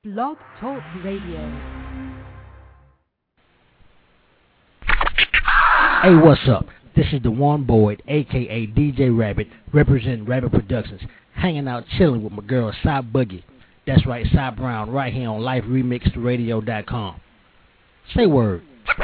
Blog Talk Radio. Hey, what's up? This is the One Boyd, a.k.a. DJ Rabbit, representing Rabbit Productions, hanging out chilling with my girl, Cy Boogie. That's right, Cy Brown, right here on LifeRemixedRadio.com. Say word.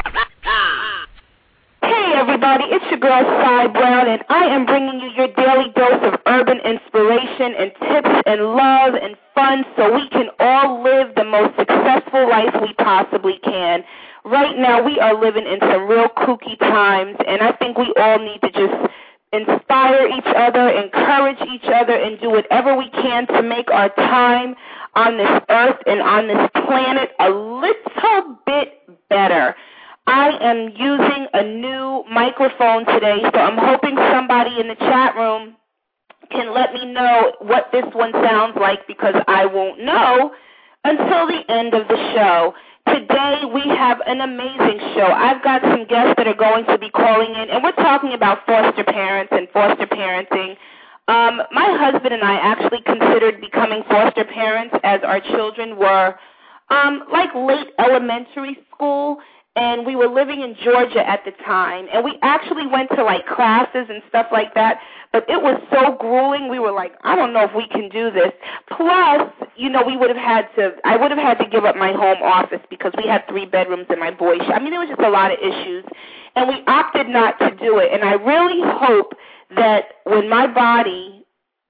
Hey everybody, it's your girl Cy Brown, and I am bringing you your daily dose of urban inspiration and tips and love and fun so we can all live the most successful life we possibly can. Right now we are living in some real kooky times, and I think we all need to just inspire each other, encourage each other, and do whatever we can to make our time on this earth and on this planet a little bit better. I am using a new microphone today, so I'm hoping somebody in the chat room can let me know what this one sounds like, because I won't know until the end of the show. Today we have an amazing show. I've got some guests that are going to be calling in, and we're talking about foster parents and foster parenting. My husband and I actually considered becoming foster parents as our children were like late elementary school, and we were living in Georgia at the time, and we actually went to like classes and stuff like that, but it was so grueling. We were like, I don't know if we can do this. Plus, you know, I would have had to give up my home office because we had 3 bedrooms in my boys' shop. I mean, there was just a lot of issues, and we opted not to do it. And I really hope that when my body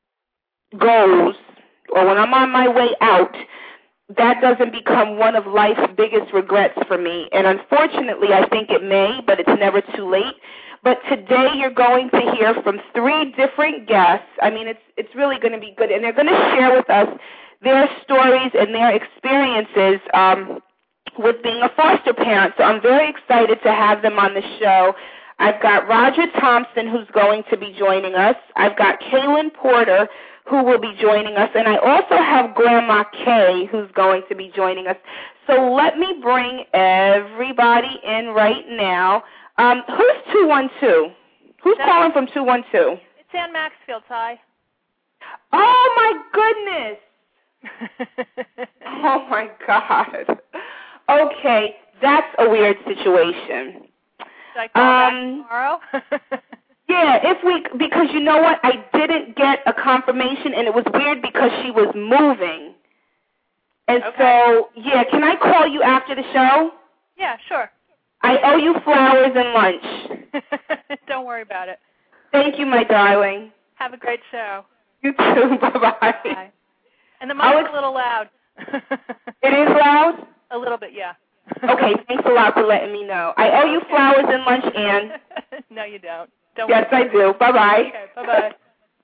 goes, or when I'm on my way out, that doesn't become one of life's biggest regrets for me. And unfortunately, I think it may, but it's never too late. But today you're going to hear from 3 different guests. I mean, it's really going to be good. And they're going to share with us their stories and their experiences with being a foster parent. So I'm very excited to have them on the show. I've got Roger Thompson, who's going to be joining us. I've got Kaylin Porter, who will be joining us, and I also have Grandma Kay, who's going to be joining us. So let me bring everybody in right now. Who's 212? Who's calling from 212? It's Ann Maxfield, Ty. Oh, my goodness. Oh, my God. Okay, that's a weird situation. Should I call back tomorrow? Yeah, because you know what? I didn't get a confirmation, and it was weird because she was moving. And okay. So, yeah, can I call you after the show? Yeah, sure. I owe you flowers and lunch. Don't worry about it. Thank you, my darling. Have a great show. You too. Bye-bye. Bye. And the mic's a little loud. It is loud? A little bit, yeah. Okay, thanks a lot for letting me know. I owe you flowers and lunch, Ann. No, you don't. Yes, I do. Bye-bye. Okay, bye-bye.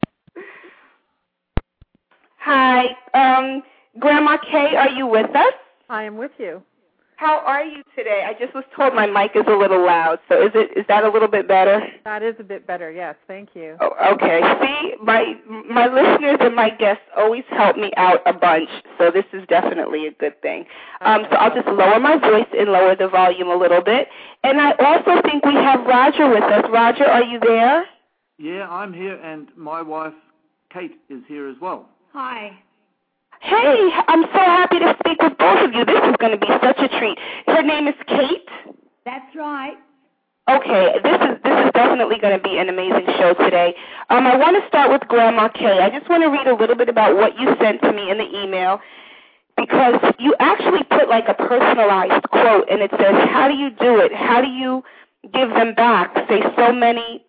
Hi. Grandma Kay, are you with us? I am with you. How are you today? I just was told my mic is a little loud, so is that a little bit better? That is a bit better, yes. Thank you. Oh, okay. See, my listeners and my guests always help me out a bunch, so this is definitely a good thing. So I'll just lower my voice and lower the volume a little bit. And I also think we have Roger with us. Roger, are you there? Yeah, I'm here, and my wife, Kate, is here as well. Hi. Hey, I'm so happy to speak with both of you. This is going to be such a treat. Her name is Kate? That's right. Okay, this is definitely going to be an amazing show today. I want to start with Grandma Kay. I just want to read a little bit about what you sent to me in the email, because you actually put like a personalized quote, and it says, how do you do it? How do you give them back? Say so many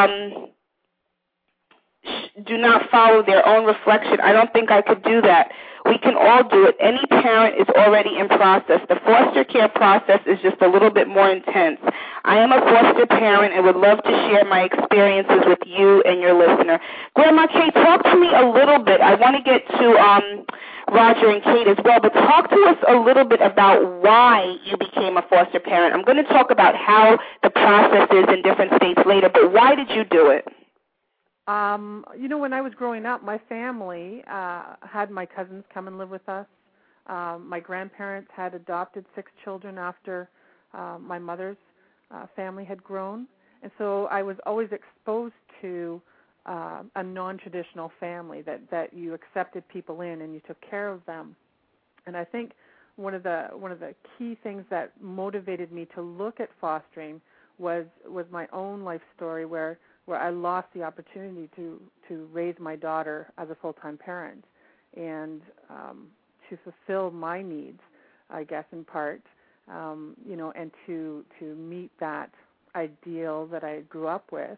do not follow their own reflection. I don't think I could do that. We can all do it. Any parent is already in process. The foster care process is just a little bit more intense. I am a foster parent and would love to share my experiences with you and your listener. Grandma Kate, talk to me a little bit. I want to get to Roger and Kate as well, but talk to us a little bit about why you became a foster parent. I'm going to talk about how the process is in different states later, but why did you do it? You know, when I was growing up, my family had my cousins come and live with us. My grandparents had adopted 6 children after my mother's family had grown. And so I was always exposed to a non-traditional family, that you accepted people in and you took care of them. And I think one of the key things that motivated me to look at fostering was my own life story where I lost the opportunity to raise my daughter as a full-time parent and to fulfill my needs, I guess, in part, and to meet that ideal that I grew up with.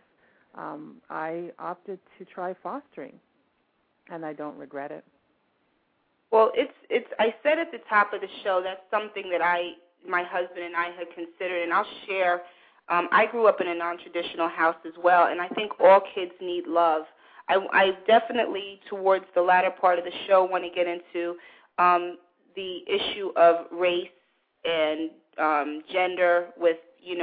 I opted to try fostering, and I don't regret it. Well, it's. I said at the top of the show that's something that my husband and I had considered, and I'll share. I grew up in a non-traditional house as well, and I think all kids need love. I definitely, towards the latter part of the show, want to get into the issue of race and gender with,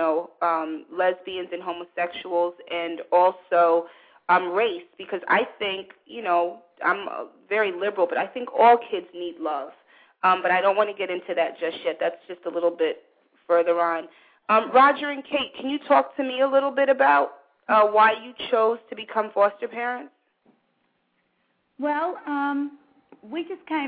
lesbians and homosexuals, and also race, because I think, I'm very liberal, but I think all kids need love. But I don't want to get into that just yet. That's just a little bit further on. Roger and Kate, can you talk to me a little bit about why you chose to become foster parents? Well, we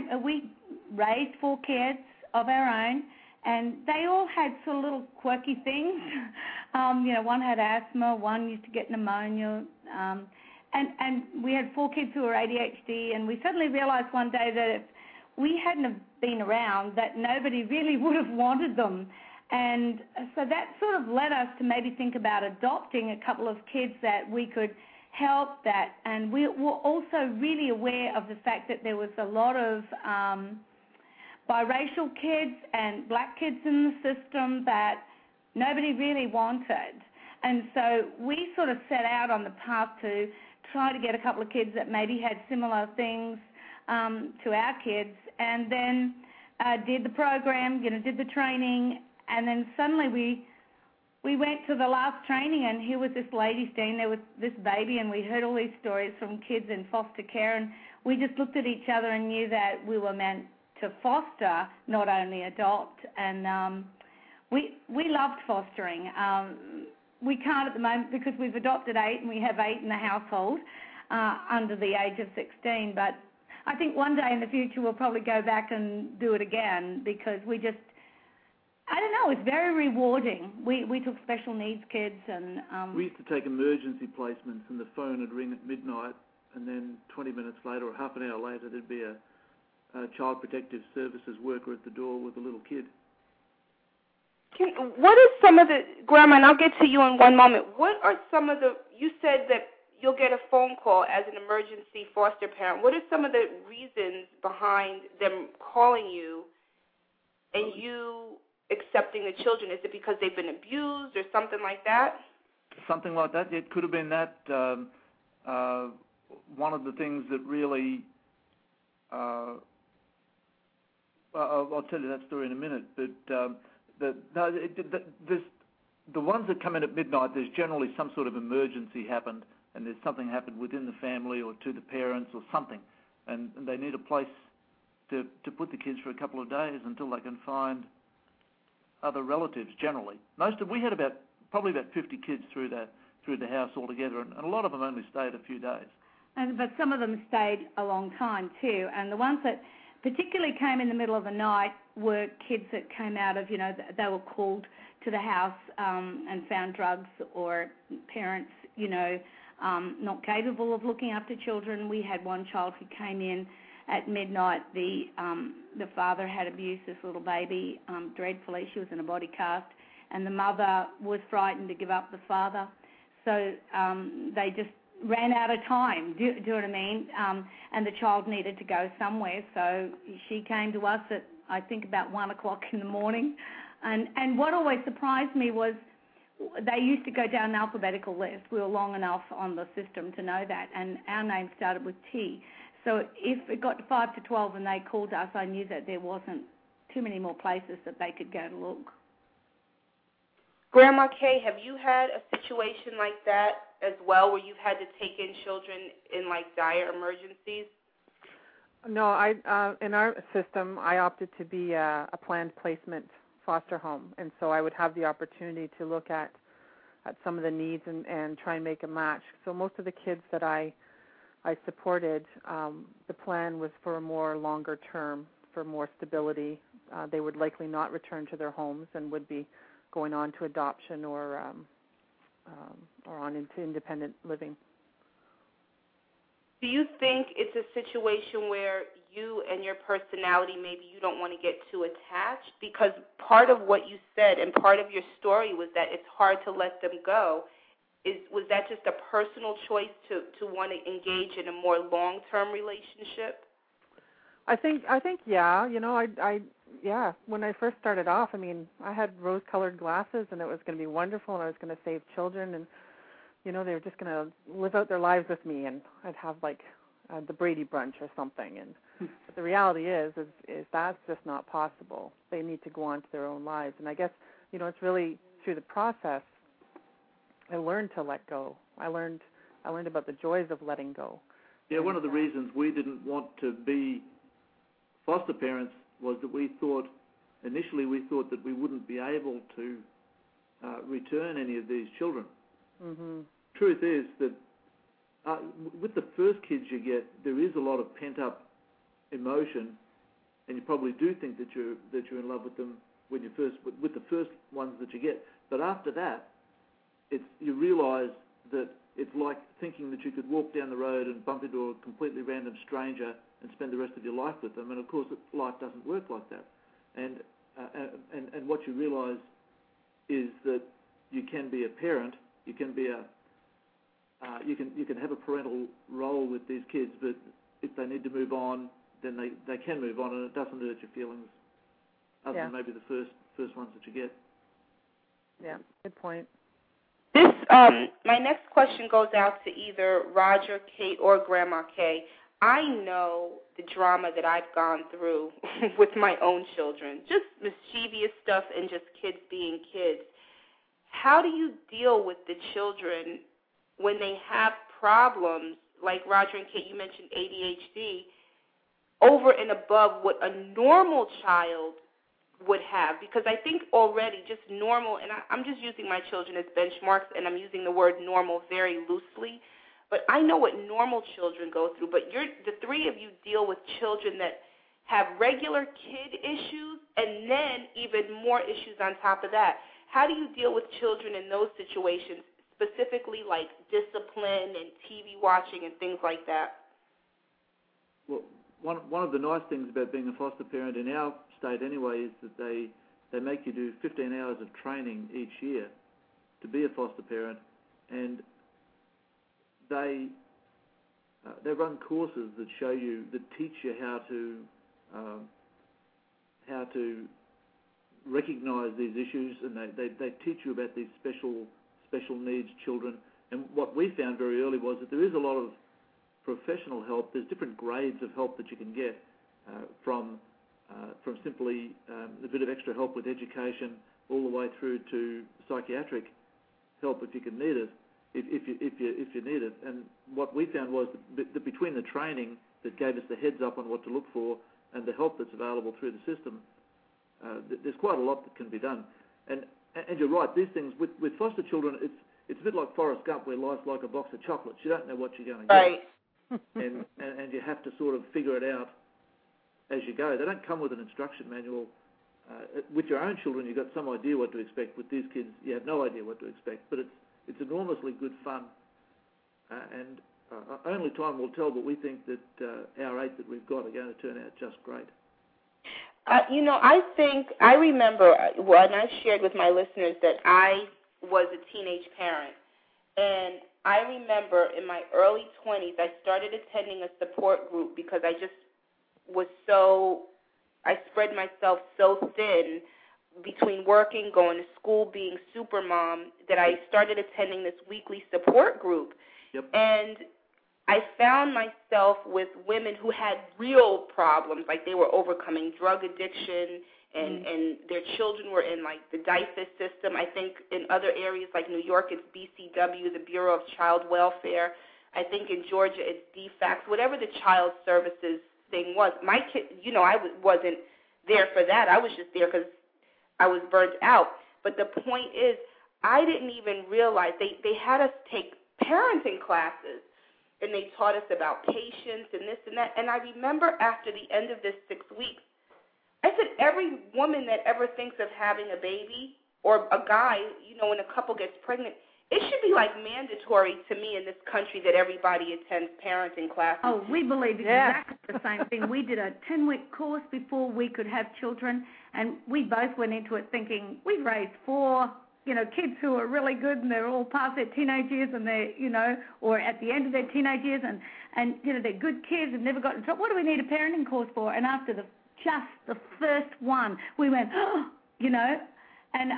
raised 4 kids of our own, and they all had sort of little quirky things. One had asthma, one used to get pneumonia, and we had 4 kids who were ADHD, and we suddenly realized one day that if we hadn't have been around, that nobody really would have wanted them. And so that sort of led us to maybe think about adopting a couple of kids that we could help that. And we were also really aware of the fact that there was a lot of biracial kids and black kids in the system that nobody really wanted. And so we sort of set out on the path to try to get a couple of kids that maybe had similar things to our kids, and then did the program, did the training. And then suddenly we went to the last training, and here was this lady standing there with this baby, and we heard all these stories from kids in foster care, and we just looked at each other and knew that we were meant to foster, not only adopt. And we loved fostering. We can't at the moment because we've adopted 8, and we have 8 in the household under the age of 16. But I think one day in the future we'll probably go back and do it again, because I don't know, it's very rewarding. We took special needs kids, and we used to take emergency placements, and the phone would ring at midnight, and then 20 minutes later or half an hour later there'd be a Child Protective Services worker at the door with a little kid. What is some of the, Grandma, and I'll get to you in one moment, what are some of the, you said that you'll get a phone call as an emergency foster parent. What are some of the reasons behind them calling you and you accepting the children? Is it because they've been abused or something like that? Something like that. It could have been that. One of the things that really, I'll tell you that story in a minute, but the ones that come in at midnight, there's generally some sort of emergency happened, and there's something happened within the family or to the parents or something, and they need a place to put the kids for a couple of days until they can find other relatives. Generally, we had probably about 50 kids through the house altogether, and a lot of them only stayed a few days. But some of them stayed a long time too, and the ones that particularly came in the middle of the night were kids that came out of, they were called to the house and found drugs, or parents, not capable of looking after children. We had one child who came in at midnight. The father had abused this little baby dreadfully. She was in a body cast, and the mother was frightened to give up the father. So they just ran out of time, do you know what I mean? And the child needed to go somewhere, so she came to us at, I think, about 1 o'clock in the morning. And what always surprised me was they used to go down an alphabetical list. We were long enough on the system to know that, and our name started with T. So if it got to 5 to 12 and they called us, I knew that there wasn't too many more places that they could go to look. Grandma Kay, have you had a situation like that as well, where you've had to take in children in like dire emergencies? No, in our system, I opted to be a planned placement foster home, and so I would have the opportunity to look at some of the needs and try and make a match. So most of the kids that I supported, the plan was for a more longer term. for more stability. They would likely not return to their homes and would be going on to adoption or on into independent living. Do you think it's a situation where you and your personality, maybe you don't want to get too attached? Because part of what you said and part of your story was that it's hard to let them go. Was that just a personal choice to want to engage in a more long-term relationship? I think yeah. You know, I when I first started off, I mean, I had rose-colored glasses, and it was going to be wonderful, and I was going to save children, and you know, they were just going to live out their lives with me, and I'd have like the Brady Brunch or something. And but the reality is that's just not possible. They need to go on to their own lives, and I guess, you know, it's really through the process I learned to let go. I learned about the joys of letting go. Yeah, one of the reasons we didn't want to be foster parents was that initially we thought that we wouldn't be able to return any of these children. Mm-hmm. Truth is that with the first kids you get, there is a lot of pent-up emotion, and you probably do think that you're in love with them with the first ones that you get. But after that, you realise that it's like thinking that you could walk down the road and bump into a completely random stranger and spend the rest of your life with them. And of course, life doesn't work like that. And what you realise is that you can be a parent. You can be you can have a parental role with these kids, but if they need to move on, then they can move on, and it doesn't hurt your feelings, other than maybe the first ones that you get. Yeah, good point. This my next question goes out to either Roger, Kate, or Grandma Kay. I know the drama that I've gone through with my own children, just mischievous stuff and just kids being kids. How do you deal with the children when they have problems, like Roger and Kate, you mentioned ADHD, over and above what a normal child would have? Because I think already just normal, and I'm just using my children as benchmarks, and I'm using the word normal very loosely, but I know what normal children go through. But the three of you deal with children that have regular kid issues and then even more issues on top of that. How do you deal with children in those situations, specifically like discipline and TV watching and things like that? Well, one of the nice things about being a foster parent in our state anyway is that they make you do 15 hours of training each year to be a foster parent, and they run courses that teach you how to recognize these issues, and they teach you about these special needs children. And what we found very early was that there is a lot of professional help. There's different grades of help that you can get from simply a bit of extra help with education all the way through to psychiatric help if you can need it, if you need it. And what we found was that between the training that gave us the heads up on what to look for and the help that's available through the system, there's quite a lot that can be done. And you're right, these things with foster children, it's a bit like Forrest Gump, where life's like a box of chocolates. You don't know what you're going to get. Right. and you have to sort of figure it out as you go. They don't come with an instruction manual. With your own children, you've got some idea what to expect. With these kids, you have no idea what to expect. But it's enormously good fun. And only time will tell, but we think that our 8 that we've got are going to turn out just great. I remember when I shared with my listeners that I was a teenage parent, and I remember in my early 20s, I started attending a support group because I just I spread myself so thin between working, going to school, being super mom, that I started attending this weekly support group. Yep. And I found myself with women who had real problems, like they were overcoming drug addiction, and their children were in, like, the DIFAS system. I think in other areas like New York, it's BCW, the Bureau of Child Welfare. I think in Georgia, it's DFACS, whatever the child services thing was. My kid, I wasn't there for that. I was just there because I was burnt out. But the point is, I didn't even realize they had us take parenting classes, and they taught us about patience and this and that. And I remember after the end of this 6 weeks, I said every woman that ever thinks of having a baby, or a guy, when a couple gets pregnant, it should be like mandatory to me in this country that everybody attends parenting classes. Oh, we believe exactly the same thing. We did a 10-week course before we could have children, and we both went into it thinking we've raised 4, kids who are really good and they're all past their teenage years and they're, or at the end of their teenage years and they're good kids and never got in trouble. What do we need a parenting course for? And after just the first one, we went, And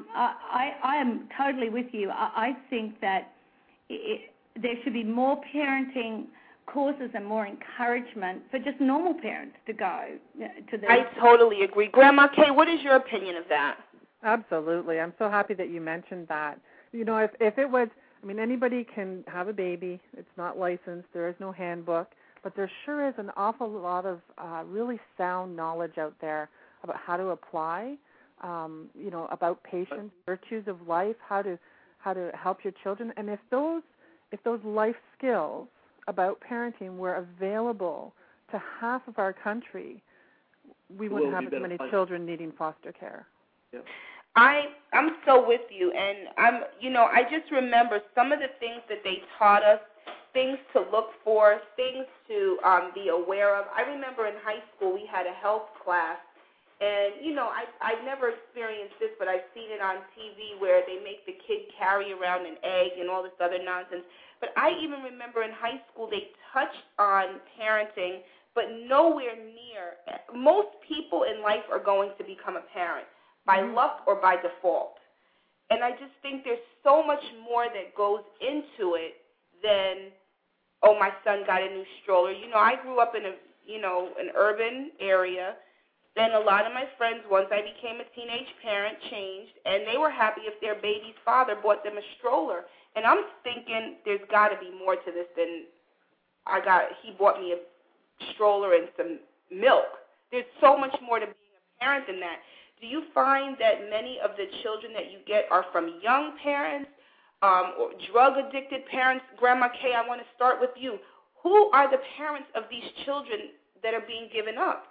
I am totally with you. I think that there should be more parenting courses and more encouragement for just normal parents to go to the. I totally agree. Grandma Kay, what is your opinion of that? Absolutely. I'm so happy that you mentioned that. If it was, anybody can have a baby. It's not licensed. There is no handbook. But there sure is an awful lot of really sound knowledge out there about how to apply. About patience, virtues of life, how to help your children, and if those life skills about parenting were available to half of our country, we wouldn't have as many children needing foster care. Yeah. I'm so with you, and I just remember some of the things that they taught us, things to look for, things to be aware of. I remember in high school we had a health class. And, I've never experienced this, but I've seen it on TV where they make the kid carry around an egg and all this other nonsense. But I even remember in high school they touched on parenting, but nowhere near. Most people in life are going to become a parent by luck or by default. And I just think there's so much more that goes into it than, oh, my son got a new stroller. I grew up in an urban area. Then a lot of my friends, once I became a teenage parent, changed, and they were happy if their baby's father bought them a stroller. And I'm thinking there's got to be more to this than he bought me a stroller and some milk. There's so much more to being a parent than that. Do you find that many of the children that you get are from young parents or drug-addicted parents? Grandma Kay, I want to start with you. Who are the parents of these children that are being given up?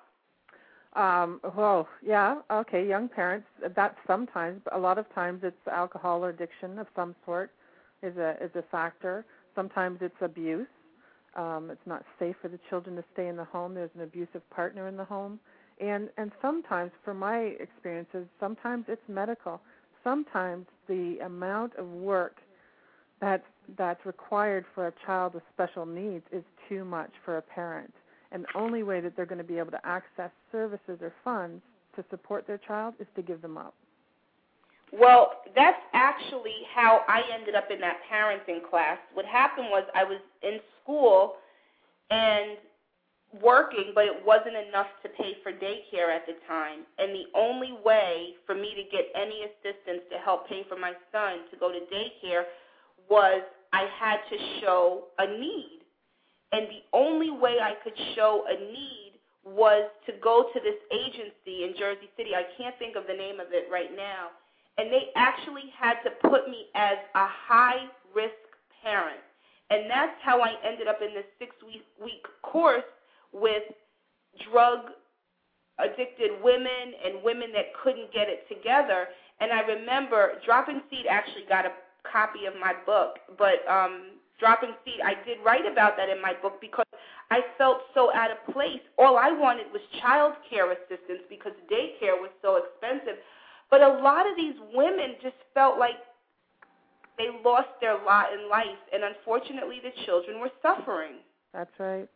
Young parents. That sometimes, but a lot of times, it's alcohol or addiction of some sort is a factor. Sometimes it's abuse. It's not safe for the children to stay in the home. There's an abusive partner in the home, and sometimes, from my experiences, sometimes it's medical. Sometimes the amount of work that's required for a child with special needs is too much for a parent. And the only way that they're going to be able to access services or funds to support their child is to give them up. Well, that's actually how I ended up in that parenting class. What happened was I was in school and working, but it wasn't enough to pay for daycare at the time. And the only way for me to get any assistance to help pay for my son to go to daycare was I had to show a need. And the only way I could show a need was to go to this agency in Jersey City. I can't think of the name of it right now. And they actually had to put me as a high-risk parent. And that's how I ended up in this 6-week course with drug-addicted women and women that couldn't get it together. And I remember Dropping Seed actually got a copy of my book, but Dropping Seed, I did write about that in my book because I felt so out of place. All I wanted was child care assistance because daycare was so expensive. But a lot of these women just felt like they lost their lot in life, and unfortunately the children were suffering. That's right.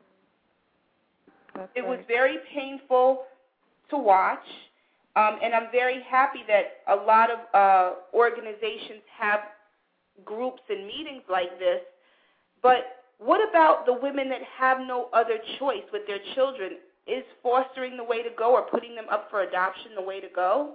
It was very painful to watch, and I'm very happy that a lot of organizations have groups and meetings like this. But what about the women that have no other choice with their children? Is fostering the way to go, or putting them up for adoption the way to go?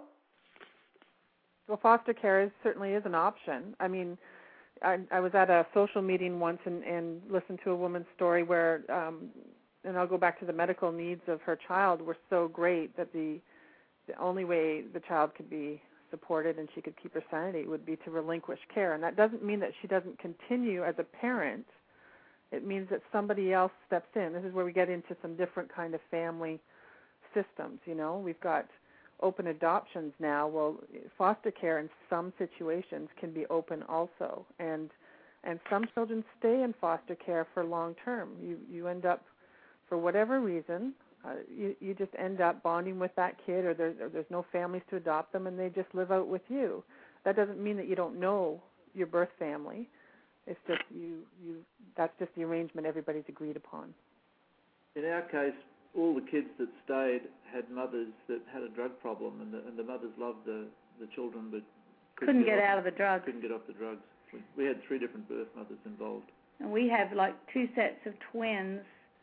Well, foster care certainly is an option. I mean, I was at a social meeting once and listened to a woman's story where, and I'll go back to the medical needs of her child were so great that the only way the child could be supported and she could keep her sanity would be to relinquish care. And that doesn't mean that she doesn't continue as a parent. It means that somebody else steps in. This is where we get into some different kind of family systems. We've got open adoptions now. Well, foster care in some situations can be open also, and some children stay in foster care for long term. You end up, for whatever reason, you just end up bonding with that kid, or there's no families to adopt them, and they just live out with you. That doesn't mean that you don't know your birth family. It's just that's just the arrangement everybody's agreed upon. In our case, all the kids that stayed had mothers that had a drug problem, and the mothers loved the children, but couldn't get out of the drugs. Couldn't get off the drugs. We had 3 different birth mothers involved. And we have 2 sets of twins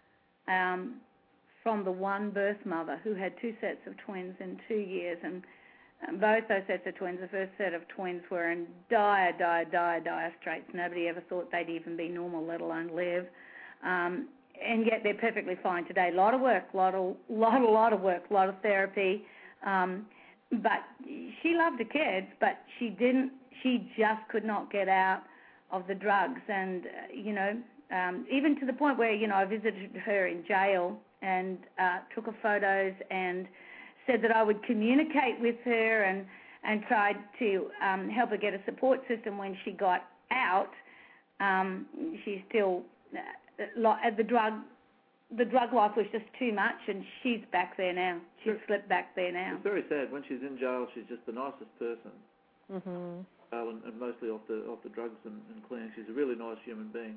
from the one birth mother who had 2 sets of twins in 2 years, and both those sets of twins, the first set of twins, were in dire straits. Nobody ever thought they'd even be normal, let alone live. And yet they're perfectly fine today. A lot of work, a lot of work, a lot of therapy. But she loved the kids, but she just could not get out of the drugs. And, even to the point where, I visited her in jail and took her photos and said that I would communicate with her and tried to help her get a support system when she got out. She's still... the drug life was just too much, and she's back there now. She's slipped back there now. It's very sad. When she's in jail, she's just the nicest person. Mm-hmm. And mostly off the drugs and clean. She's a really nice human being.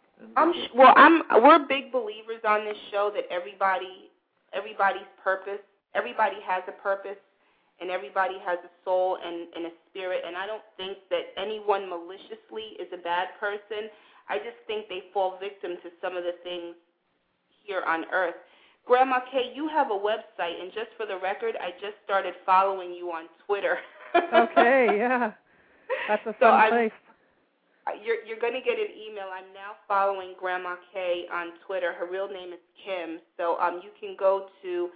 We're big believers on this show that everybody's purpose, everybody has a purpose, and everybody has a soul and a spirit. And I don't think that anyone maliciously is a bad person. I just think they fall victim to some of the things here on Earth. Grandma Kay, you have a website, and just for the record, I just started following you on Twitter. Okay, yeah. That's a fun place. You're going to get an email. I'm now following Grandma Kay on Twitter. Her real name is Kim. So you can go to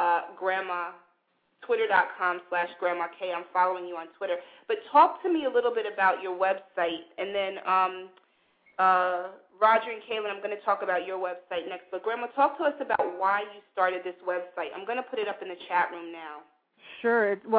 Twitter.com/Grandma Kay. I'm following you on Twitter. But talk to me a little bit about your website, and then Roger and Kaylin, I'm going to talk about your website next. But, Grandma, talk to us about why you started this website. I'm going to put it up in the chat room now. Sure. It's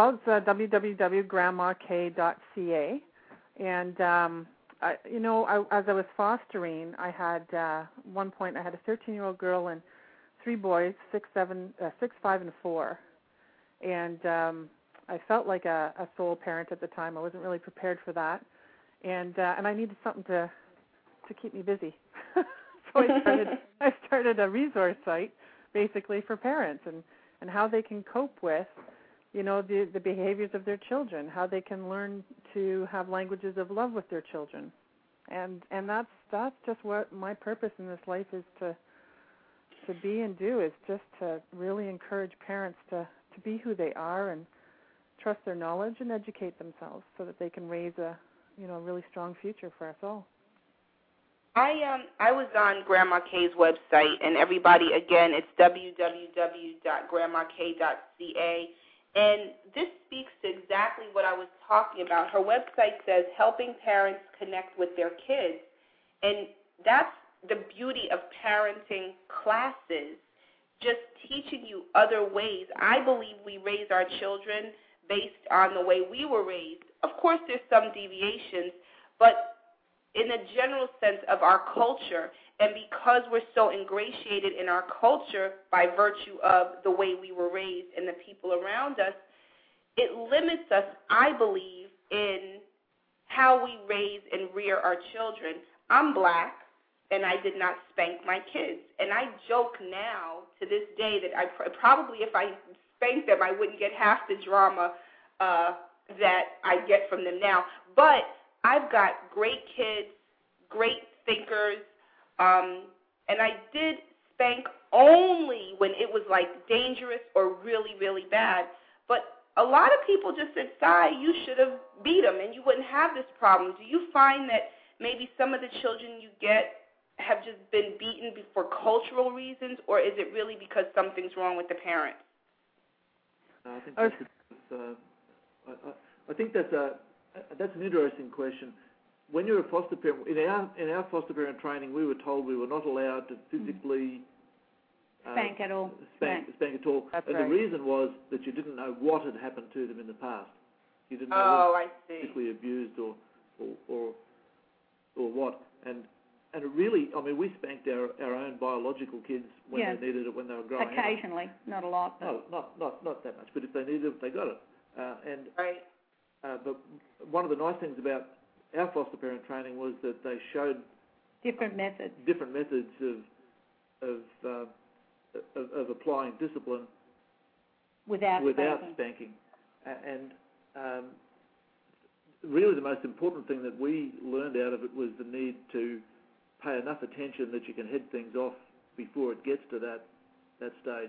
www.grandmak.ca. And, as I was fostering, I had, one point, I had a 13-year-old girl and 3 boys, 6, 5, and 4. And I felt like a sole parent at the time. I wasn't really prepared for that. And I needed something to keep me busy. So I started a resource site basically for parents and how they can cope with, the behaviors of their children, how they can learn to have languages of love with their children. And that's just what my purpose in this life is to be and do, is just to really encourage parents to be who they are and trust their knowledge and educate themselves so that they can raise a really strong future for us all. I was on Grandma Kay's website, and everybody, again, it's www.grandmak.ca, and this speaks to exactly what I was talking about. Her website says helping parents connect with their kids, and that's the beauty of parenting classes, just teaching you other ways. I believe we raise our children based on the way we were raised. Of course, there's some deviations, but in the general sense of our culture, and because we're so ingratiated in our culture by virtue of the way we were raised and the people around us, it limits us, I believe, in how we raise and rear our children. I'm black, and I did not spank my kids. And I joke now, to this day, that I probably, if I spanked them, I wouldn't get half the drama that I get from them now. But I've got great kids, great thinkers, and I did spank only when it was dangerous or really, really bad. But a lot of people just said, "Sai, you should have beat them and you wouldn't have this problem." Do you find that maybe some of the children you get have just been beaten for cultural reasons, or is it really because something's wrong with the parents? I think that's an interesting question. When you're a foster parent, in our foster parent training, we were told we were not allowed to physically spank at all. Spank at all. That's and right. the reason was that you didn't know what had happened to them in the past. You didn't know I whether see. physically abused or what. And it really, I mean, we spanked our own biological kids when they needed it, when they were growing up. Occasionally, not a lot. No, not that much. But if they needed it, they got it. Right. But one of the nice things about our foster parent training was that they showed Different methods of applying discipline without spanking. And really the most important thing that we learned out of it was the need to pay enough attention that you can head things off before it gets to that stage.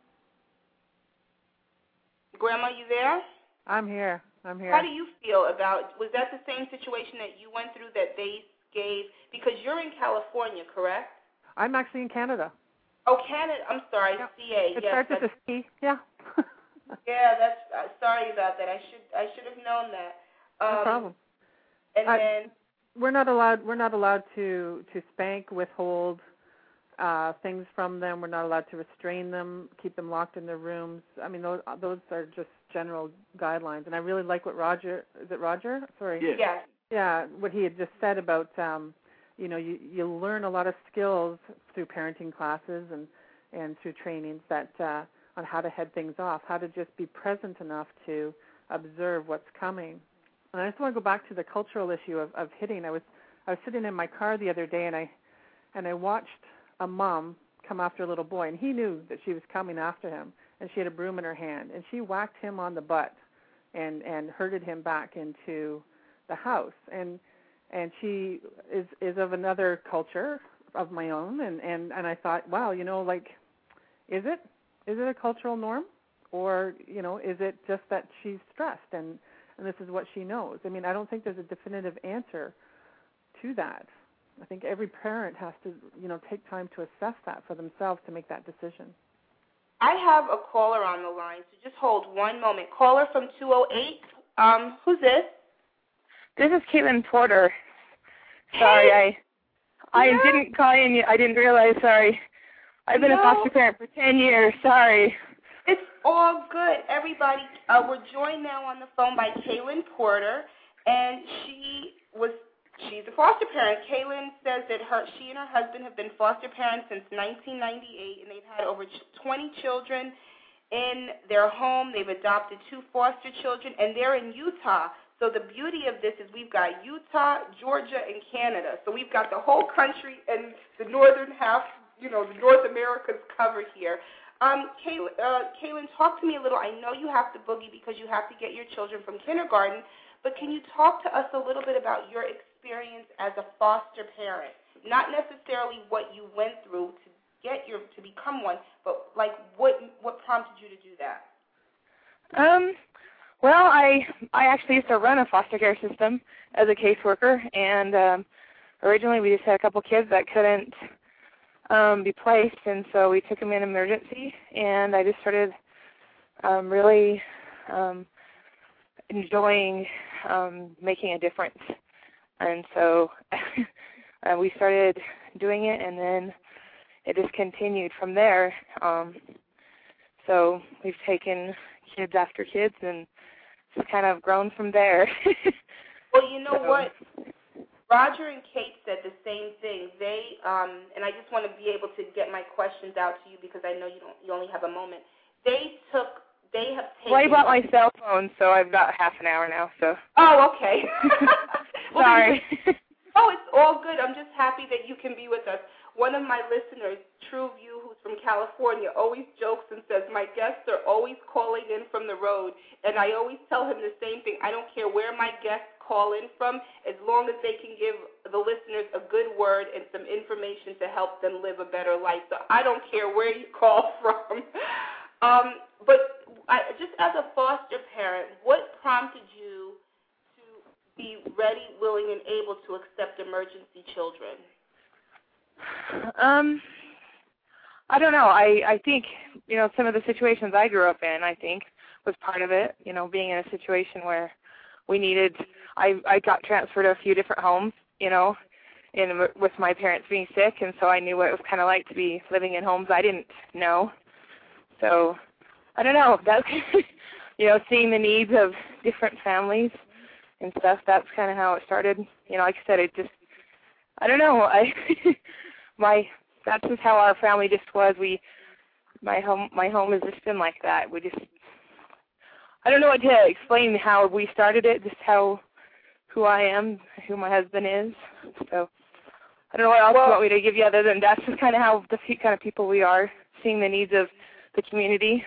Grandma, you there? I'm here. How do you feel about, was that the same situation that you went through that they gave, because you're in California, correct? I'm actually in Canada. Oh, Canada, I'm sorry, Yep. CA. It yes, starts with a C, yeah. yeah, that's, sorry about that. I should have known that. No problem. And then we're not allowed to spank, withhold things from them. We're not allowed to restrain them, keep them locked in their rooms. I mean, those are just general guidelines. And I really like what Roger, is it Roger? Sorry. yeah. Yeah, what he had just said about, you learn a lot of skills through parenting classes and through trainings that on how to head things off, how to just be present enough to observe what's coming. And I just want to go back to the cultural issue of hitting. I was sitting in my car the other day and I watched a mom come after a little boy, and he knew that she was coming after him, and she had a broom in her hand, and she whacked him on the butt and herded him back into the house. And she is of another culture of my own, and I thought, wow, is it a cultural norm, or is it just that she's stressed and this is what she knows? I mean, I don't think there's a definitive answer to that. I think every parent has to take time to assess that for themselves to make that decision. I have a caller on the line, so just hold one moment. Caller from 208. Who's this? This is Caitlin Porter. Sorry, I didn't call in. I didn't realize. Sorry, I've been a foster parent for 10 years. Sorry. It's all good. Everybody, we're joined now on the phone by Caitlin Porter, and she's a foster parent. Caitlin says that she and her husband have been foster parents since 1998, and they've had over 20 children in their home. They've adopted 2 foster children, and they're in Utah. So the beauty of this is we've got Utah, Georgia, and Canada. So we've got the whole country and the northern half, the North America's covered here. Caitlin, talk to me a little. I know you have to boogie because you have to get your children from kindergarten, but can you talk to us a little bit about your experience as a foster parent? Not necessarily what you went through to become one, but like what prompted you to do that? Well, I actually used to run a foster care system as a caseworker, and originally we just had a couple kids that couldn't be placed, and so we took them in emergency, and I just started really enjoying making a difference. And so we started doing it, and then it just continued from there. So we've taken kids after kids, and it's kind of grown from there. Well, you know what? Roger and Kate said the same thing. They and I just want to be able to get my questions out to you because I know you only have a moment. They have taken. Well, I brought my cell phone, so I've got half an hour now. So. Oh, okay. Sorry. Oh, it's all good. I'm just happy that you can be with us. One of my listeners, True View, who's from California, always jokes and says, my guests are always calling in from the road, and I always tell him the same thing. I don't care where my guests call in from, as long as they can give the listeners a good word and some information to help them live a better life. So I don't care where you call from. But just as a foster parent, what prompted you to be ready, willing, and able to accept emergency children? I don't know. I think, some of the situations I grew up in, I think, was part of it, being in a situation where we needed, I got transferred to a few different homes, with my parents being sick, and so I knew what it was kind of like to be living in homes I didn't know. So I don't know. That's seeing the needs of different families and stuff. That's kind of how it started. Like I said, I don't know. That's just how our family just was. My home has just been like that. I don't know what to explain how we started it, just who I am, who my husband is. So I don't know what else you want me to give you other than that's just kind of how the kind of people we are, seeing the needs of the community.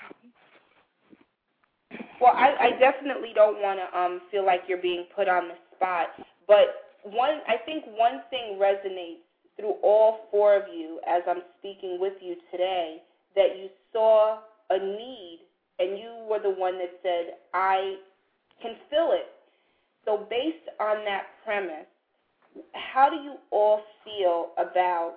Well, I definitely don't want to feel like you're being put on the spot, but I think one thing resonates through all four of you as I'm speaking with you today, that you saw a need and you were the one that said, I can fill it. So based on that premise, how do you all feel about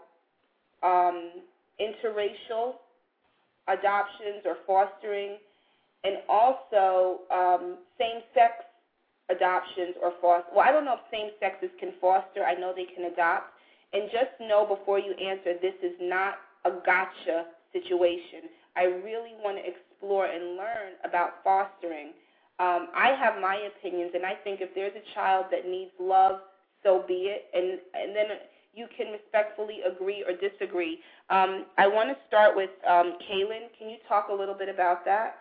interracial adoptions or fostering, and also same-sex adoptions or foster? Well, I don't know if same-sexes can foster. I know they can adopt. And just know before you answer, this is not a gotcha situation. I really want to explore and learn about fostering. I have my opinions, and I think if there's a child that needs love, so be it. And then you can respectfully agree or disagree. I want to start with Kaylin. Can you talk a little bit about that?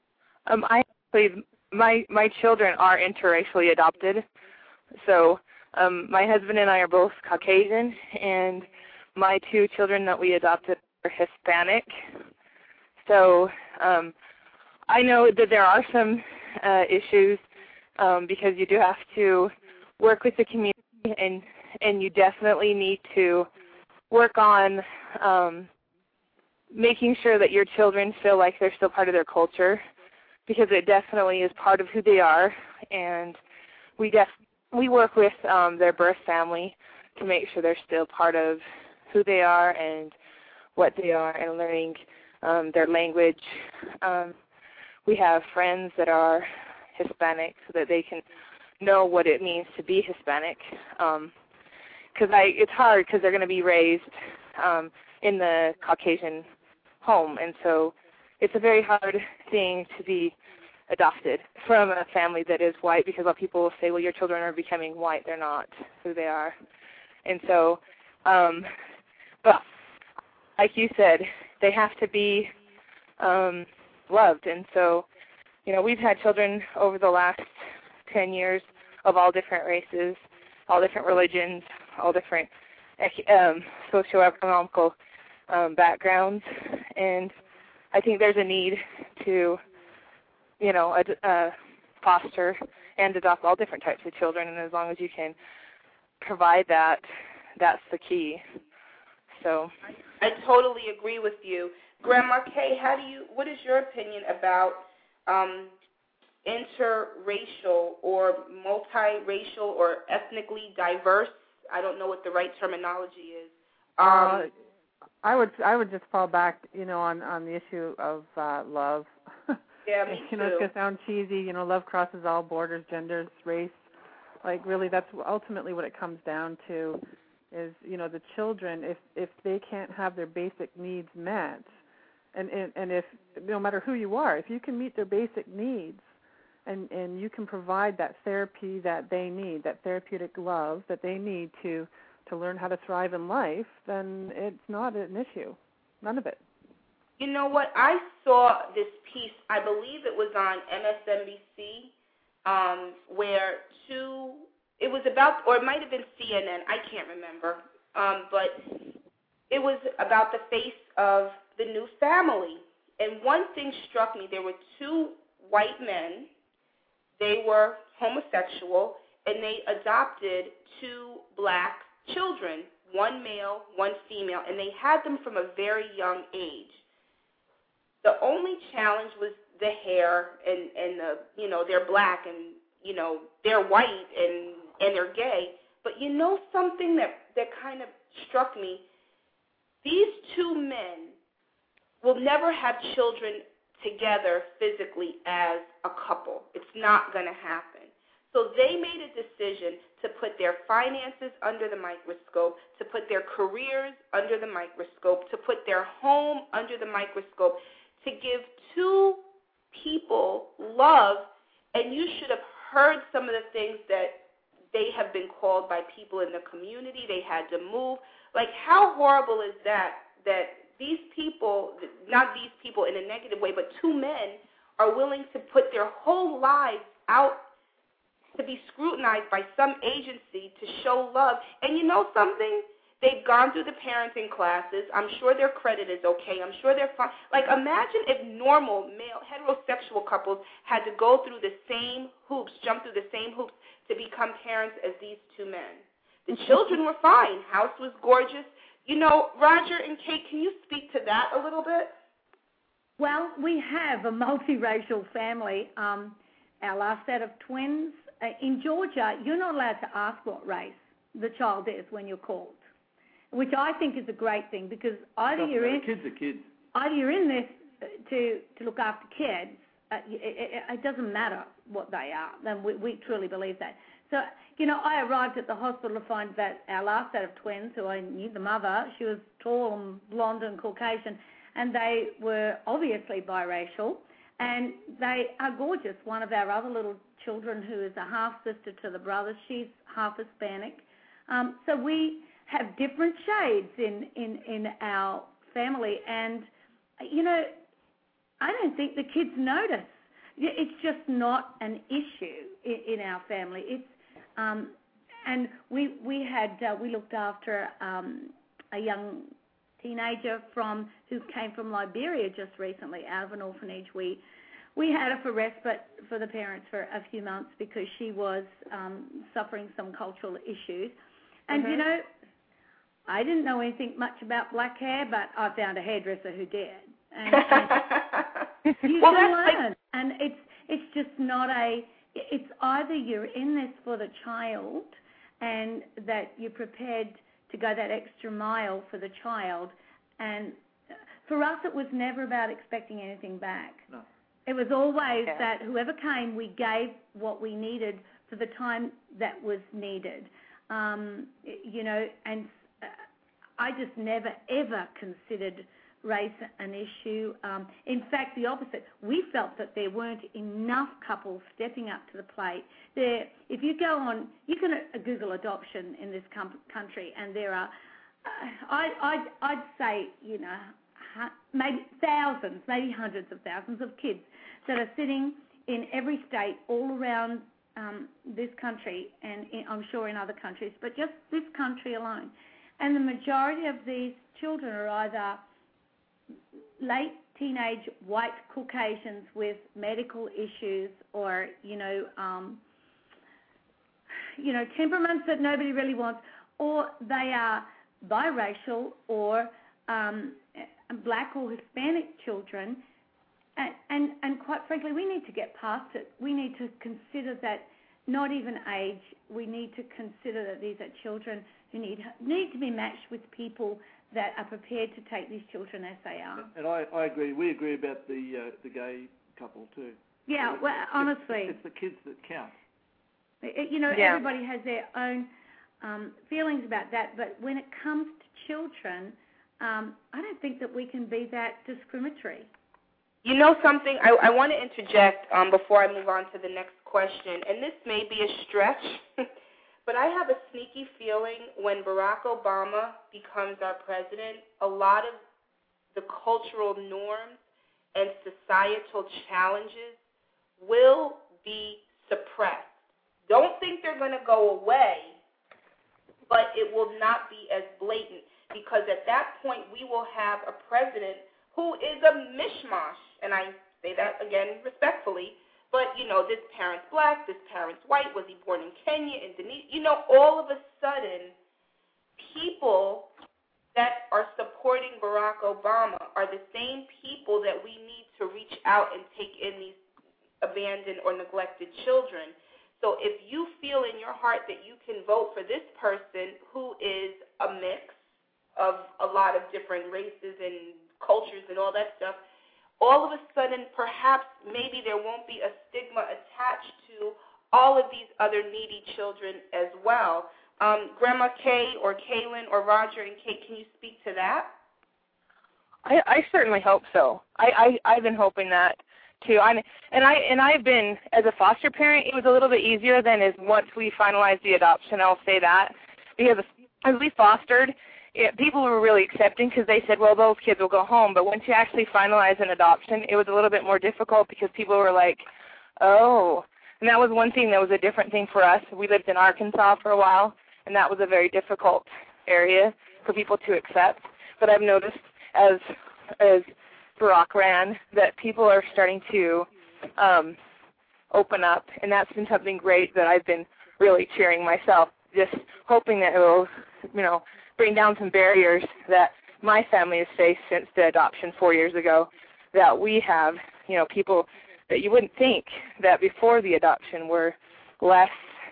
My children are interracially adopted. So my husband and I are both Caucasian, and my two children that we adopted are Hispanic. So I know that there are some issues because you do have to work with the community, and you definitely need to work on making sure that your children feel like they're still part of their culture, because it definitely is part of who they are. And we work with their birth family to make sure they're still part of who they are and what they are, and learning their language. We have friends that are Hispanic so that they can know what it means to be Hispanic. Because it's hard because they're going to be raised in the Caucasian home, and so it's a very hard thing to be adopted from a family that is white, because a lot of people will say, well, your children are becoming white. They're not who they are. And so, but like you said, they have to be loved. And so, we've had children over the last 10 years of all different races, all different religions, all different socioeconomical backgrounds. And I think there's a need to, foster and adopt all different types of children. And as long as you can provide that, that's the key. So I totally agree with you. Grandma Kay, what is your opinion about interracial or multiracial or ethnically diverse? I don't know what the right terminology is. I would just fall back, on the issue of love. Yeah, me too. It's going to sound cheesy, love crosses all borders, genders, race. Like, really, that's ultimately what it comes down to is, the children, if they can't have their basic needs met, and if, no matter who you are, if you can meet their basic needs and you can provide that therapy that they need, that therapeutic love that they need to learn how to thrive in life, then it's not an issue. None of it. You know what? I saw this piece, I believe it was on MSNBC, where it was about, or it might have been CNN, I can't remember, but it was about the face of the new family. And one thing struck me. There were two white men. They were homosexual, and they adopted two black children, one male, one female, and they had them from a very young age. The only challenge was the hair and the, they're black and, they're white and they're gay. But something that kind of struck me, these two men will never have children together physically as a couple. It's not going to happen. So they made a decision to put their finances under the microscope, to put their careers under the microscope, to put their home under the microscope, to give two people love. And you should have heard some of the things that they have been called by people in the community. They had to move. Like, how horrible is that these people, not these people in a negative way, but two men are willing to put their whole lives out to be scrutinized by some agency to show love. And you know something? They've gone through the parenting classes. I'm sure their credit is okay. I'm sure they're fine. Like, imagine if normal male heterosexual couples had to go through the same hoops, jump through the same hoops to become parents as these two men. The children were fine. House was gorgeous. You know, Roger and Kate, can you speak to that a little bit? Well, we have a multiracial family. Our last set of twins. In Georgia, you're not allowed to ask what race the child is when you're called, which I think is a great thing, because either you're in kids are kids. Either you're in this to look after kids. It doesn't matter what they are. Then we truly believe that. So, you know, I arrived at the hospital to find that our last set of twins, who I knew the mother, she was tall and blonde and Caucasian, and they were obviously biracial, and they are gorgeous. One of our other little children, who is a half-sister to the brother, she's half Hispanic. So we have different shades in our family, and, you know, I don't think the kids notice. It's just not an issue in our family. It's and we looked after a young teenager who came from Liberia just recently out of an orphanage. We had her for respite for the parents for a few months because she was suffering some cultural issues. And, you know, I didn't know anything much about black hair, but I found a hairdresser who did. And you can learn. And it's just not it's either you're in this for the child and that you're prepared to go that extra mile for the child. And for us, it was never about expecting anything back. No. It was always that whoever came, we gave what we needed for the time that was needed. You know, and I just never, ever considered race an issue. In fact, the opposite. We felt that there weren't enough couples stepping up to the plate. If you go on, you can Google adoption in this country, and there are, I'd say, you know, maybe thousands, maybe hundreds of thousands of kids that are sitting in every state all around this country, and I'm sure in other countries, but just this country alone. And the majority of these children are either late teenage white Caucasians with medical issues, or temperaments that nobody really wants, or they are biracial, or black or Hispanic children. And quite frankly, we need to get past it. We need to consider that not even age. We need to consider that these are children who need to be matched with people that are prepared to take these children as they are. And I agree. We agree about the gay couple too. Yeah, well, honestly. It's the kids that count. Everybody has their own feelings about that, but when it comes to children, I don't think that we can be that discriminatory. You know something? I want to interject before I move on to the next question, and this may be a stretch, but I have a sneaky feeling when Barack Obama becomes our president, a lot of the cultural norms and societal challenges will be suppressed. Don't think they're going to go away, but it will not be as blatant, because at that point we will have a president who is a mishmash, and I say that again respectfully, but, this parent's black, this parent's white, was he born in Kenya, Indonesia? All of a sudden, people that are supporting Barack Obama are the same people that we need to reach out and take in these abandoned or neglected children. So if you feel in your heart that you can vote for this person who is a mix of a lot of different races and cultures and all that stuff, all of a sudden perhaps maybe there won't be a stigma attached to all of these other needy children as well. Grandma Kay or Kaylin or Roger and Kate, can you speak to that? I certainly hope so. I've been hoping that too. I've been, as a foster parent, it was a little bit easier than as once we finalized the adoption. I'll say that, because as we fostered, people were really accepting because they said, well, those kids will go home. But once you actually finalize an adoption, it was a little bit more difficult because people were like, oh. And that was one thing that was a different thing for us. We lived in Arkansas for a while, and that was a very difficult area for people to accept. But I've noticed as Barack ran that people are starting to open up, and that's been something great that I've been really cheering myself, just hoping that it will, bring down some barriers that my family has faced since the adoption 4 years ago, that we have, people that you wouldn't think that before the adoption were less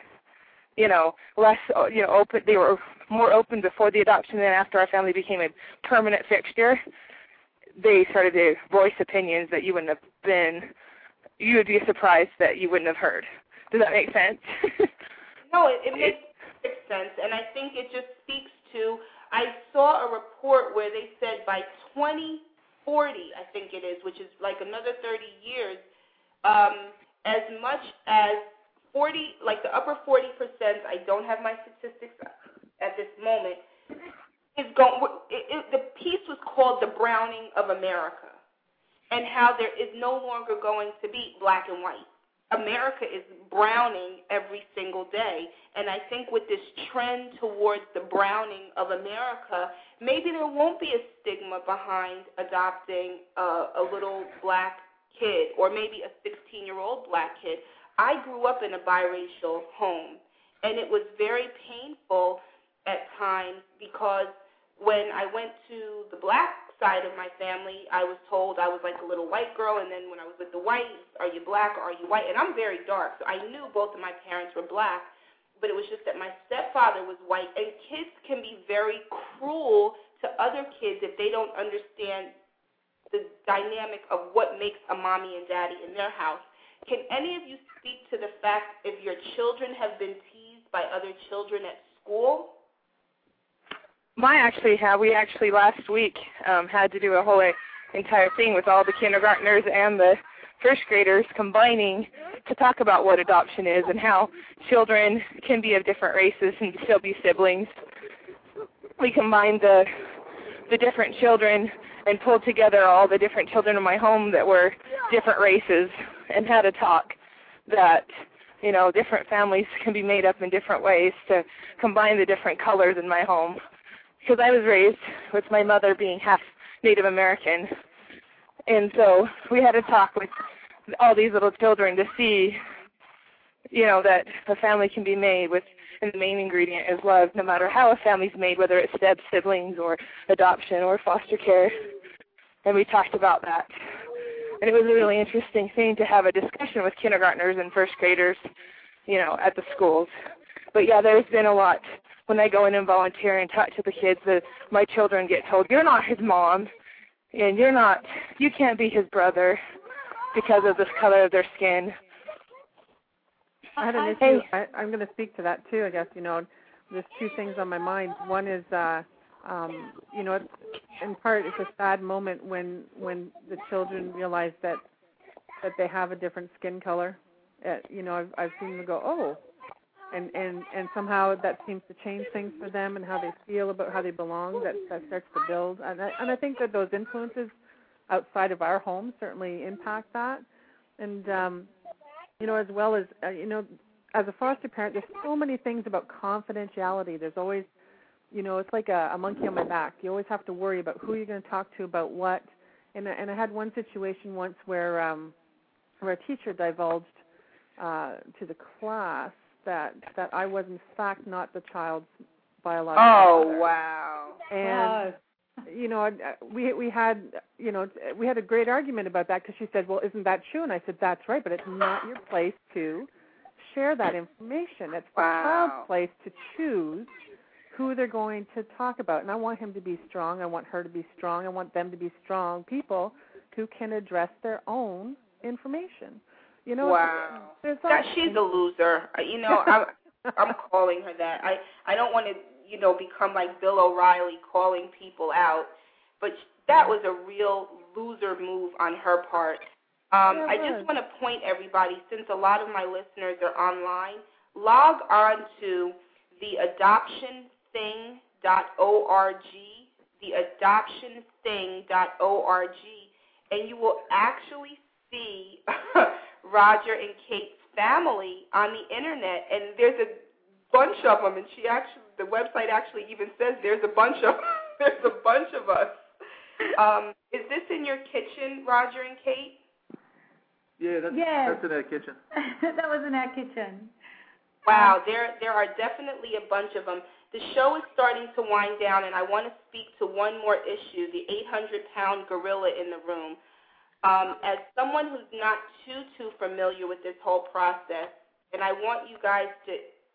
open. They were more open before the adoption than after our family became a permanent fixture. They started to voice opinions that you would be surprised that you wouldn't have heard. Does that make sense? No, it makes perfect sense, and I think it just speaks to, I saw a report where they said by 2040, I think it is, which is like another 30 years, as much as 40, like the upper 40%, I don't have my statistics at this moment, the piece was called The Browning of America, and how there is no longer going to be black and white. America is browning every single day, and I think with this trend towards the browning of America, maybe there won't be a stigma behind adopting a little black kid, or maybe a 16-year-old black kid. I grew up in a biracial home, and it was very painful at times because when I went to the black side of my family, I was told I was like a little white girl, and then when I was with the whites, are you black or are you white? And I'm very dark, so I knew both of my parents were black, but it was just that my stepfather was white, and kids can be very cruel to other kids if they don't understand the dynamic of what makes a mommy and daddy in their house. Can any of you speak to the fact if your children have been teased by other children at school? We actually last week had to do a whole entire thing with all the kindergartners and the first graders combining to talk about what adoption is and how children can be of different races and still be siblings. We combined the different children and pulled together all the different children in my home that were different races and had a talk that, different families can be made up in different ways to combine the different colors in my home. Because I was raised with my mother being half Native American, and so we had a talk with all these little children to see, that a family can be made with, and the main ingredient is love, no matter how a family's made, whether it's step siblings or adoption or foster care. And we talked about that. And it was a really interesting thing to have a discussion with kindergartners and first graders, at the schools. But yeah, there's been a lot. When I go in and volunteer and talk to the kids, that my children get told, you're not his mom, and you can't be his brother because of the color of their skin. I had an issue. I'm going to speak to that too, I guess. There's two things on my mind. One is, in part, it's a sad moment when the children realize that they have a different skin color. I've seen them go, oh. And somehow that seems to change things for them and how they feel about how they belong. That starts to build. And I think that those influences outside of our home certainly impact that. And, as well as, as a foster parent, there's so many things about confidentiality. There's always, it's like a monkey on my back. You always have to worry about who you're going to talk to about what. And I had one situation once where a teacher divulged to the class that I was in fact not the child's biological mother. Oh, wow. And we had a great argument about that because she said, well, isn't that true? And I said, that's right, but it's not your place to share that information. It's the child's place to choose who they're going to talk about. And I want him to be strong. I want her to be strong. I want them to be strong people who can address their own information. You know, wow. She's a loser. You know, I'm calling her that. I don't want to, you know, become like Bill O'Reilly calling people out, but that was a real loser move on her part. I just want to point everybody, since a lot of my listeners are online, log on to theadoptionthing.org, theadoptionthing.org, and you will actually see Roger and Kate's family on the internet, and there's a bunch of them, and the website actually even says there's a bunch of us. Is this in your kitchen, Roger and Kate? Yeah, that's in our kitchen. That was in our kitchen. Wow, there are definitely a bunch of them. The show is starting to wind down, and I want to speak to one more issue, the 800-pound gorilla in the room. As someone who's not too familiar with this whole process, and I want you guys to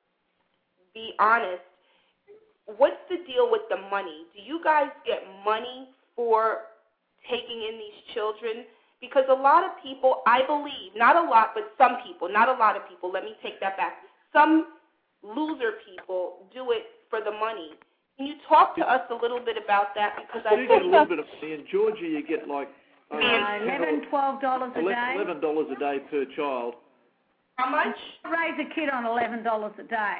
be honest, what's the deal with the money? Do you guys get money for taking in these children? Because a lot of people, I believe, not a lot, but some people, not a lot of people, let me take that back. Some loser people do it for the money. Can you talk to us a little bit about that? Because I get a little bit of money. In Georgia, you get like $11, $12 a day. $11 a day per child. How much? Raise a kid on $11 a day.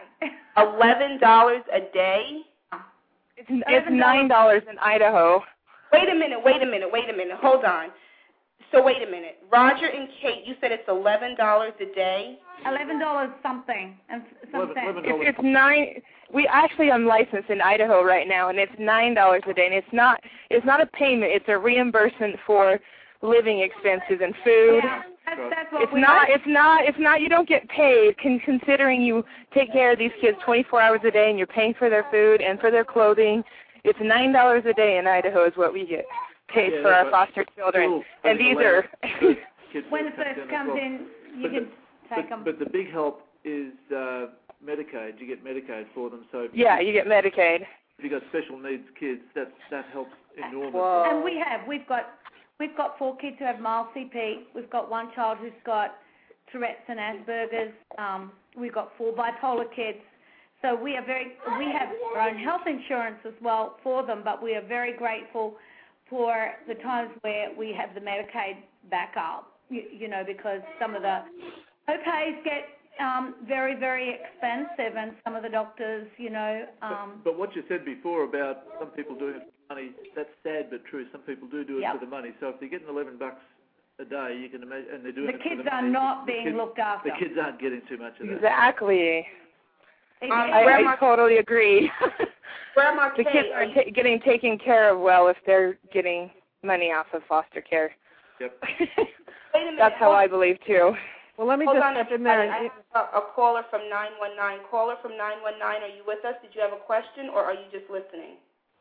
$11 a day? It's $9 in Idaho. Wait a minute. Hold on. So wait a minute. Roger and Kate, you said it's $11 a day? $11 something and some cents. It's $9. I'm licensed in Idaho right now, and it's $9 a day. And it's not a payment. It's a reimbursement for living expenses and food. Yeah, that's what It's not. You don't get paid. Considering you take care of these kids 24 hours a day, and you're paying for their food and for their clothing. It's $9 a day in Idaho is what we get paid for our foster children. And these are when it first comes in, you can take them. But the big help is Medicaid. You get Medicaid for them. So you get Medicaid. If you've got special needs kids, that helps enormously. Whoa. And we've got 4 kids who have mild CP. We've got 1 child who's got Tourette's and Asperger's. We've got 4 bipolar kids. So we have our own health insurance as well for them, but we are very grateful for the times where we have the Medicaid backup, you know, because some of the co-pays get very, very expensive, and some of the doctors, you know. But what you said before about some people doing it for money, that's sad but true. Some people do it for the money. So if they're getting $11 a day, you can imagine, and they're doing it for the money. The kids are not being looked after. The kids aren't getting too much of that. Exactly. I totally agree. The kids are getting taken care of well if they're getting money off of foster care. Yep. Wait a minute. That's how I believe, too. Well, let me Hold just on, step in there. I have a caller from 919. Caller from 919, are you with us? Did you have a question, or are you just listening?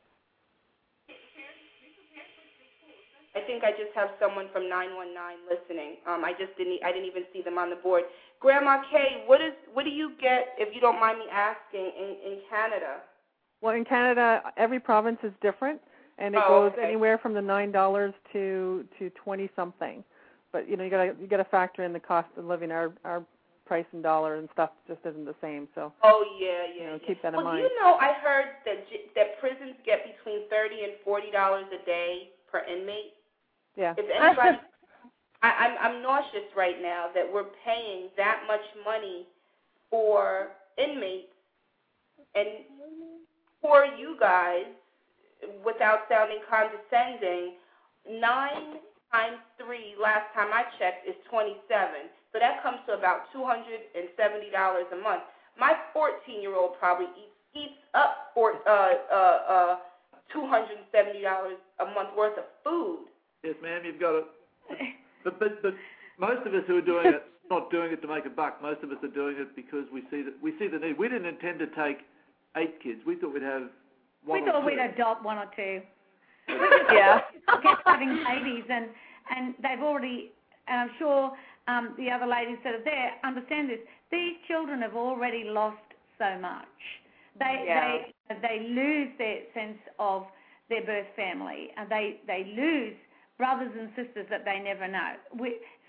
I think I just have someone from 919 listening. I didn't even see them on the board. Grandma Kay, what do you get, if you don't mind me asking, in Canada? Well, in Canada, every province is different, and it goes anywhere from the $9 to 20-something. But you know, you got to factor in the cost of living. Our price in dollar and stuff just isn't the same. So keep that in mind. Well, you know, I heard that prisons get between $30 and $40 a day per inmate. Yeah. If anybody, I'm nauseous right now that we're paying that much money for inmates, and for you guys, without sounding condescending, 9 times 3 last time I checked is 27. So that comes to about $270 a month. My 14-year-old probably eats up $270 a month worth of food. Yes, ma'am, you've got it. But most of us who are doing it, not doing it to make a buck. Most of us are doing it because we see the need. We didn't intend to take 8 kids. We thought we'd have 1 or 2. We thought we'd adopt 1 or 2. Yeah. Kept having babies, and they've already, and I'm sure the other ladies that are there understand this. These children have already lost so much. They lose their sense of their birth family, and they lose brothers and sisters that they never know.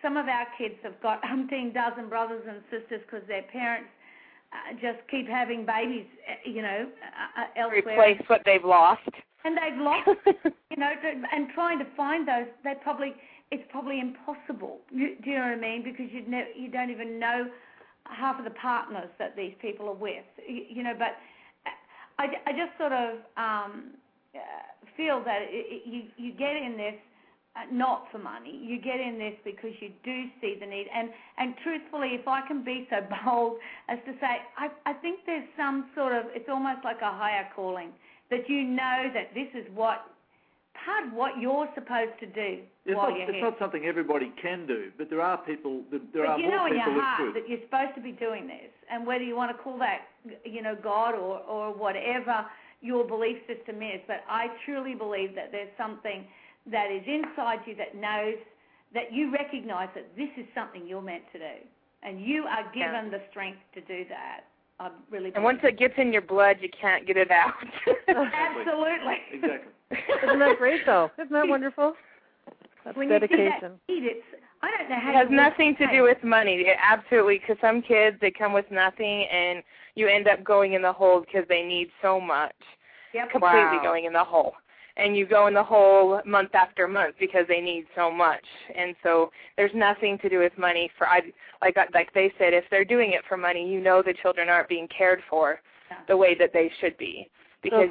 some of our kids have got umpteen dozen brothers and sisters because their parents just keep having babies, elsewhere. Replace what they've lost. And they've lost, and trying to find those, it's probably impossible. Do you know what I mean? Because you don't even know half of the partners that these people are with, But I just sort of feel that you get in this not for money. You get in this because you do see the need. And truthfully, if I can be so bold as to say, I think there's some sort of, it's almost like a higher calling, that that this is part of what you're supposed to do while you're here. It's not something everybody can do, but there are people, there are more people in your heart could. that you're supposed to be doing this, and whether you want to call that, God or whatever your belief system is, but I truly believe that there's something that is inside you that knows, that you recognize that this is something you're meant to do, and you are given the strength to do that. I really believe. And once it gets in your blood, you can't get it out. Absolutely. Exactly. Isn't that great, though? Isn't that wonderful? That's when dedication. You see that need, I don't know how it has nothing to do with money. Absolutely, because some kids, they come with nothing, and you end up going in the hole because they need so much. Yep. Completely going in the hole. And you go in the hole month after month because they need so much. And so there's nothing to do with money. Like they said, if they're doing it for money, the children aren't being cared for the way that they should be. Because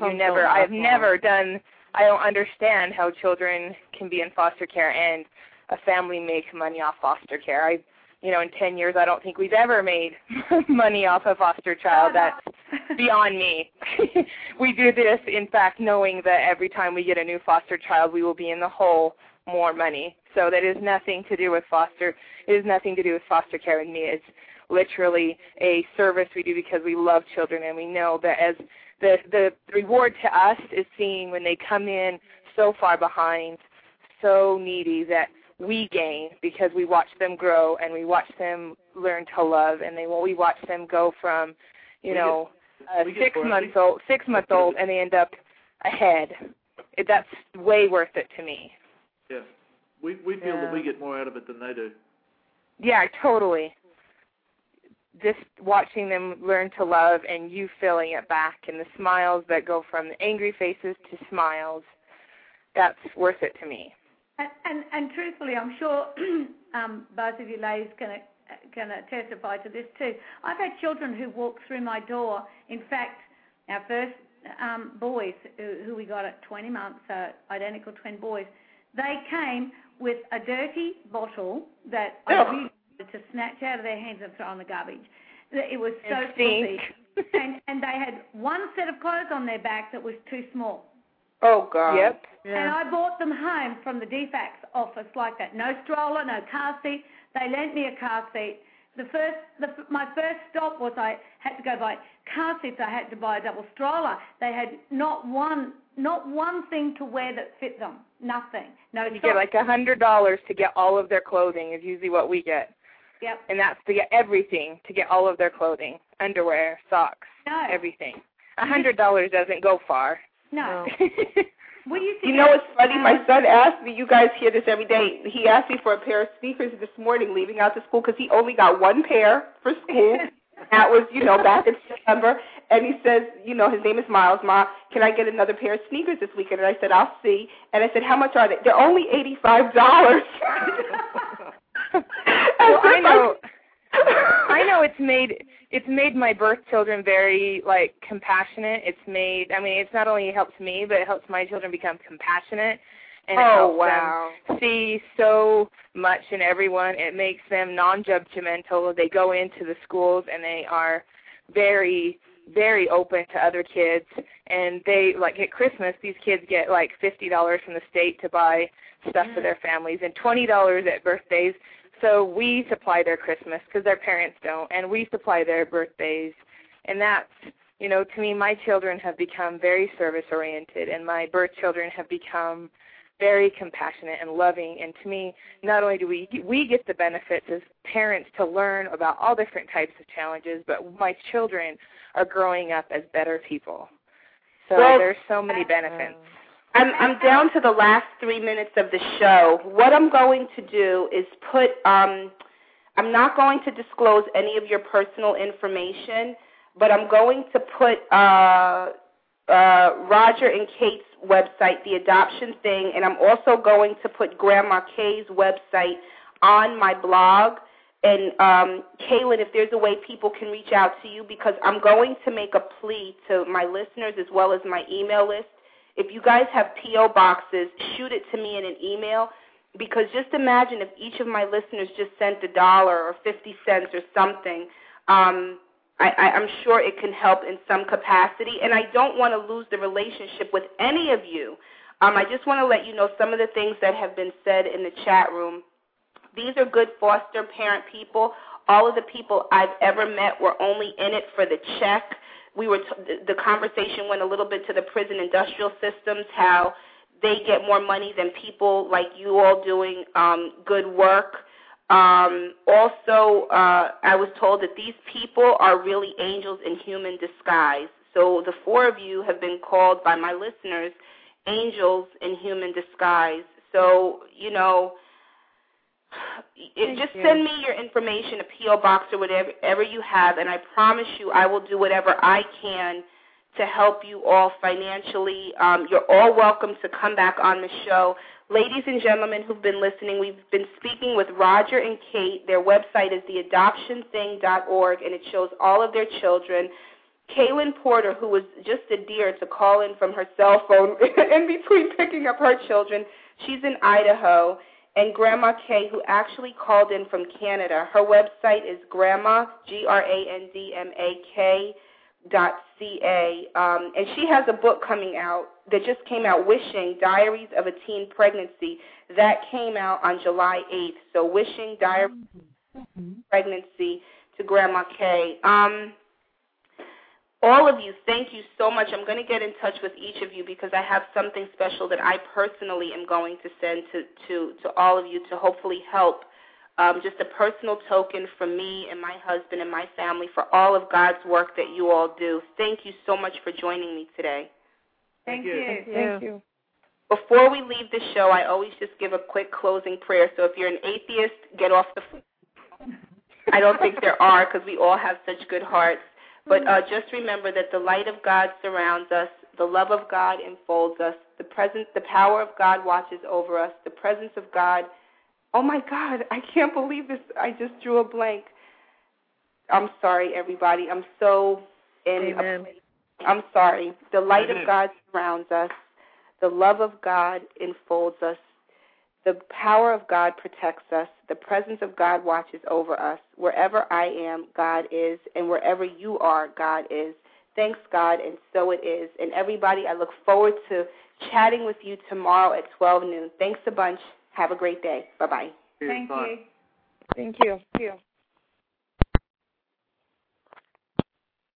I don't understand how children can be in foster care and a family make money off foster care. In 10 years, I don't think we've ever made money off a foster child. That's beyond me. We do this, in fact, knowing that every time we get a new foster child, we will be in the hole more money. So that is nothing to do with foster. It has nothing to do with foster care with me. It's literally a service we do because we love children, and we know that as the reward to us is seeing when they come in so far behind, so needy, that we gain because we watch them grow and we watch them learn to love, and we watch them go from, 6-month-old, and they end up ahead. That's way worth it to me. Yeah, we feel that we get more out of it than they do. Yeah, totally. Just watching them learn to love and you feeling it back, and the smiles that go from the angry faces to smiles, that's worth it to me. And truthfully, I'm sure both of you ladies can testify to this too. I've had children who walk through my door. In fact, our first boys, who we got at 20 months, identical twin boys, they came with a dirty bottle that I really wanted to snatch out of their hands and throw in the garbage. It was so filthy. and they had one set of clothes on their back that was too small. Oh, God. Yep. Yeah. And I brought them home from the DFACS office like that. No stroller, no car seat. They lent me a car seat. My first stop was I had to go buy car seats. I had to buy a double stroller. They had not one thing to wear that fit them. Nothing. No. You get like $100 to get all of their clothing is usually what we get. Yep. And that's to get everything, to get all of their clothing, underwear, socks, everything. $100 doesn't go far. No. You know what's funny? My son asked me, you guys hear this every day, he asked me for a pair of sneakers this morning leaving out to school because he only got one pair for school. That was, back in September. And he says, his name is Miles. Ma, can I get another pair of sneakers this weekend? And I said, I'll see. And I said, how much are they? They're only $85. Well, I know it's made my birth children very compassionate. It's not only helps me, but it helps my children become compassionate, and it helps them see so much in everyone. It makes them non-judgmental. They go into the schools and they are very, very open to other kids, and they at Christmas these kids get $50 from the state to buy stuff for their families and $20 at birthdays. So we supply their Christmas because their parents don't, and we supply their birthdays. And that's, to me, my children have become very service-oriented, and my birth children have become very compassionate and loving. And to me, not only do we get the benefits as parents to learn about all different types of challenges, but my children are growing up as better people. So there's so many benefits. I'm down to the last 3 minutes of the show. What I'm going to do is put, I'm not going to disclose any of your personal information, but I'm going to put Roger and Kate's website, The Adoption Thing, and I'm also going to put Grandma Kay's website on my blog. And, Kaylin, if there's a way people can reach out to you, because I'm going to make a plea to my listeners as well as my email list. If you guys have P.O. boxes, shoot it to me in an email, because just imagine if each of my listeners just sent $1 or 50 cents or something. I'm sure it can help in some capacity, and I don't want to lose the relationship with any of you. I just want to let you know some of the things that have been said in the chat room. These are good foster parent people. All of the people I've ever met were only in it for the check. The conversation went a little bit to the prison industrial systems, how they get more money than people like you all doing good work. Also, I was told that these people are really angels in human disguise. So the 4 of you have been called by my listeners angels in human disguise. So, just send me your information, a P.O. box or whatever you have, and I promise you I will do whatever I can to help you all financially. You're all welcome to come back on the show. Ladies and gentlemen who've been listening, we've been speaking with Roger and Kate. Their website is theadoptionthing.org, and it shows all of their children. Kaylin Porter, who was just a dear to call in from her cell phone in between picking up her children, she's in Idaho. And Grandma Kay, who actually called in from Canada. Her website is grandma, GRANDMAK.ca. And she has a book coming out that just came out, Wishing, Diaries of a Teen Pregnancy. That came out on July 8th. So Wishing, Diaries of a Teen Pregnancy to Grandma Kay. All of you, thank you so much. I'm going to get in touch with each of you because I have something special that I personally am going to send to all of you to hopefully help, just a personal token from me and my husband and my family for all of God's work that you all do. Thank you so much for joining me today. Thank you. Before we leave the show, I always just give a quick closing prayer. So if you're an atheist, get off the phone. I don't think there are because we all have such good hearts. But just remember that the light of God surrounds us, the love of God enfolds us, the power of God watches over us, the presence of God. Oh, my God, I can't believe this. I just drew a blank. I'm sorry, everybody. I'm so Amen. I'm sorry. The light of God surrounds us, the love of God enfolds us, the power of God protects us. The presence of God watches over us. Wherever I am, God is, and wherever you are, God is. Thanks, God, and so it is. And everybody, I look forward to chatting with you tomorrow at 12 noon. Thanks a bunch. Have a great day. Bye-bye. Thank you. Thank you.